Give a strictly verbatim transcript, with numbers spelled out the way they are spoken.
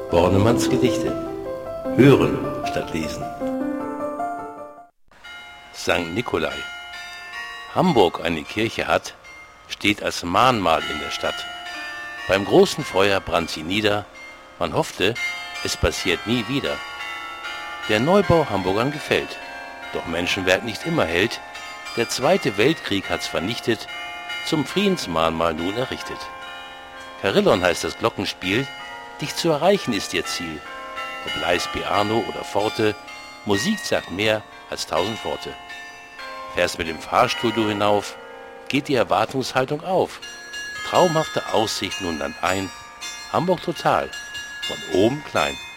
Bornemanns Gedichte. Hören statt lesen. Sankt Nikolai. Hamburg eine Kirche hat, steht als Mahnmal in der Stadt. Beim großen Feuer brannt sie nieder, man hoffte, es passiert nie wieder. Der Neubau Hamburgern gefällt, doch Menschenwerk nicht immer hält. Der Zweite Weltkrieg hat's vernichtet, zum Friedensmahnmal nun errichtet. Carillon heißt das Glockenspiel, dich zu erreichen ist ihr Ziel. Ob leis Piano oder Forte, Musik sagt mehr als tausend Worte. Fährst mit dem Fahrstuhl du hinauf, geht die Erwartungshaltung auf. Traumhafte Aussicht nun landein, Hamburg total, von oben klein.